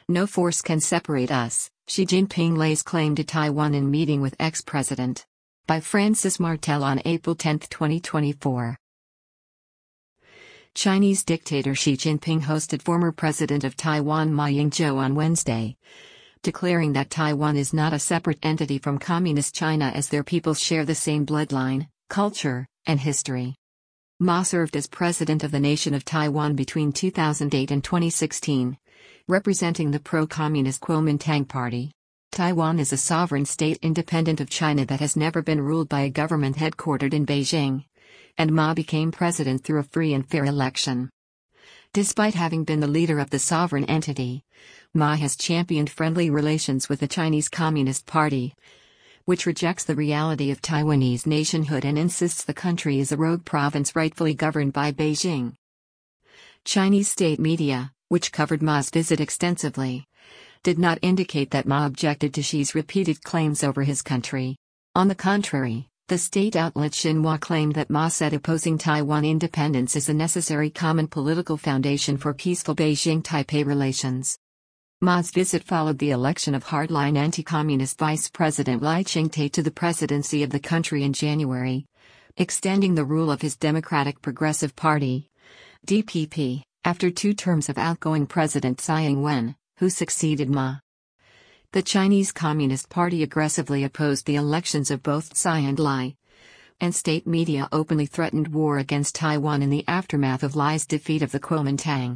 No force can separate us, Xi Jinping lays claim to Taiwan in meeting with ex-president. By Francis Martel on April 10, 2024. Chinese dictator Xi Jinping hosted former president of Taiwan Ma Ying-jeou on Wednesday, declaring that Taiwan is not a separate entity from Communist China as their peoples share the same bloodline, culture, and history. Ma served as president of the nation of Taiwan between 2008 and 2016, representing the pro-communist Kuomintang Party. Taiwan is a sovereign state independent of China that has never been ruled by a government headquartered in Beijing, and Ma became president through a free and fair election. Despite having been the leader of the sovereign entity, Ma has championed friendly relations with the Chinese Communist Party, which rejects the reality of Taiwanese nationhood and insists the country is a rogue province rightfully governed by Beijing. Chinese state media, which covered Ma's visit extensively, did not indicate that Ma objected to Xi's repeated claims over his country. On the contrary, the state outlet Xinhua claimed that Ma said opposing Taiwan independence is a necessary common political foundation for peaceful Beijing-Taipei relations. Ma's visit followed the election of hardline anti-communist Vice President Lai Ching-te to the presidency of the country in January, extending the rule of his Democratic Progressive Party, DPP, after 2 terms of outgoing President Tsai Ing-wen, who succeeded Ma. The Chinese Communist Party aggressively opposed the elections of both Tsai and Lai, and state media openly threatened war against Taiwan in the aftermath of Lai's defeat of the Kuomintang.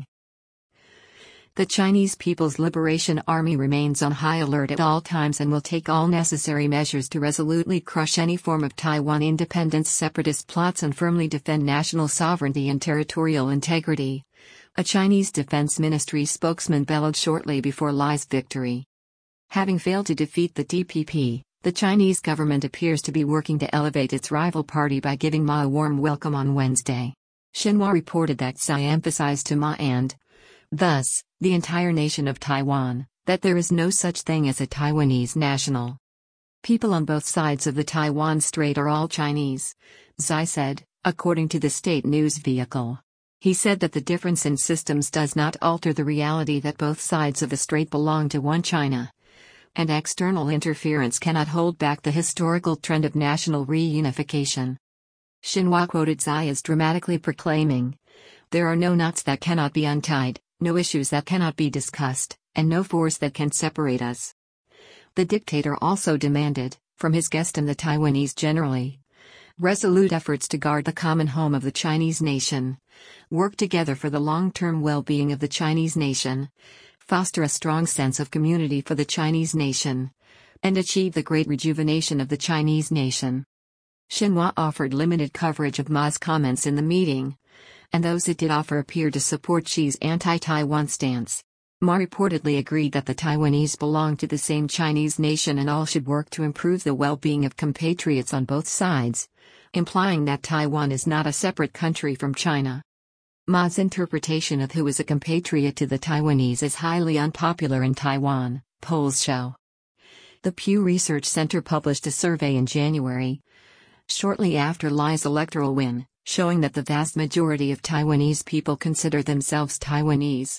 The Chinese People's Liberation Army remains on high alert at all times and will take all necessary measures to resolutely crush any form of Taiwan independence separatist plots and firmly defend national sovereignty and territorial integrity, a Chinese Defense Ministry spokesman bellowed shortly before Lai's victory. Having failed to defeat the DPP, the Chinese government appears to be working to elevate its rival party by giving Ma a warm welcome on Wednesday. Xinhua reported that Tsai emphasized to Ma and, thus, the entire nation of Taiwan, that there is no such thing as a Taiwanese national. People on both sides of the Taiwan Strait are all Chinese, Tsai said, according to the state news vehicle. He said that the difference in systems does not alter the reality that both sides of the strait belong to one China, and external interference cannot hold back the historical trend of national reunification. Xinhua quoted Tsai as dramatically proclaiming, "There are no knots that cannot be untied, no issues that cannot be discussed, and no force that can separate us." The dictator also demanded, from his guest and the Taiwanese generally, resolute efforts to guard the common home of the Chinese nation, work together for the long-term well-being of the Chinese nation, foster a strong sense of community for the Chinese nation, and achieve the great rejuvenation of the Chinese nation. Xinhua offered limited coverage of Ma's comments in the meeting, and those it did offer appeared to support Xi's anti-Taiwan stance. Ma reportedly agreed that the Taiwanese belong to the same Chinese nation and all should work to improve the well-being of compatriots on both sides, implying that Taiwan is not a separate country from China. Ma's interpretation of who is a compatriot to the Taiwanese is highly unpopular in Taiwan, polls show. The Pew Research Center published a survey in January, shortly after Lai's electoral win, showing that the vast majority of Taiwanese people consider themselves Taiwanese.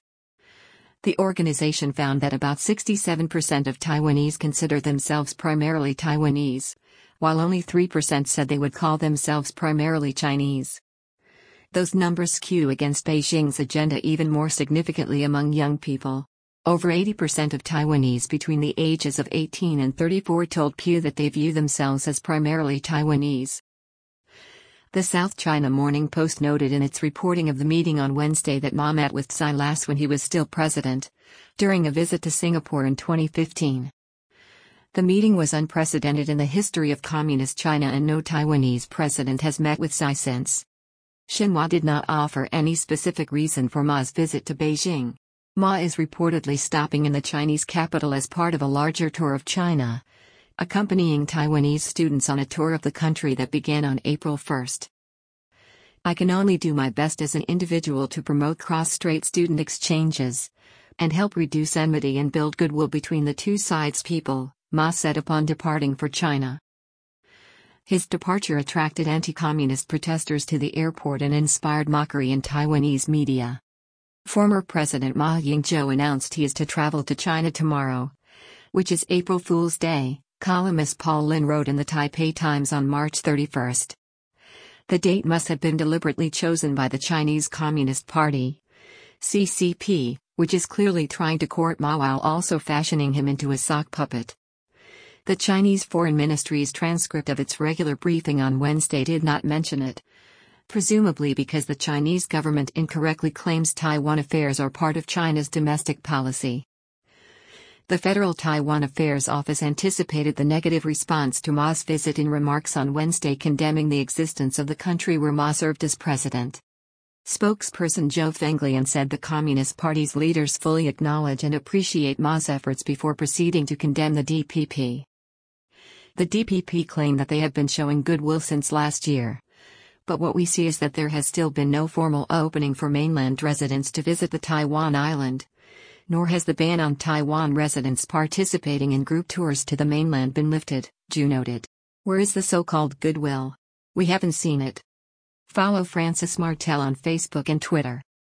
The organization found that about 67% of Taiwanese consider themselves primarily Taiwanese, while only 3% said they would call themselves primarily Chinese. Those numbers skew against Beijing's agenda even more significantly among young people. Over 80% of Taiwanese between the ages of 18 and 34 told Pew that they view themselves as primarily Taiwanese. The South China Morning Post noted in its reporting of the meeting on Wednesday that Ma met with Tsai last when he was still president, during a visit to Singapore in 2015. The meeting was unprecedented in the history of Communist China and no Taiwanese president has met with Tsai since. Xinhua did not offer any specific reason for Ma's visit to Beijing. Ma is reportedly stopping in the Chinese capital as part of a larger tour of China, accompanying Taiwanese students on a tour of the country that began on April 1. "I can only do my best as an individual to promote cross-strait student exchanges, and help reduce enmity and build goodwill between the two sides' people," Ma said upon departing for China. His departure attracted anti-communist protesters to the airport and inspired mockery in Taiwanese media. Former President Ma Ying-jeou announced he is to travel to China tomorrow, which is April Fool's Day, columnist Paul Lin wrote in the Taipei Times on March 31. The date must have been deliberately chosen by the Chinese Communist Party, CCP, which is clearly trying to court Ma while also fashioning him into a sock puppet. The Chinese Foreign Ministry's transcript of its regular briefing on Wednesday did not mention it, presumably because the Chinese government incorrectly claims Taiwan affairs are part of China's domestic policy. The Federal Taiwan Affairs Office anticipated the negative response to Ma's visit in remarks on Wednesday condemning the existence of the country where Ma served as president. Spokesperson Zhou Fenglian said the Communist Party's leaders fully acknowledge and appreciate Ma's efforts before proceeding to condemn the DPP. The DPP claim that they have been showing goodwill since last year. But what we see is that there has still been no formal opening for mainland residents to visit the Taiwan island, nor has the ban on Taiwan residents participating in group tours to the mainland been lifted, Zhou noted. Where is the so-called goodwill? We haven't seen it. Follow Francis Martel on Facebook and Twitter.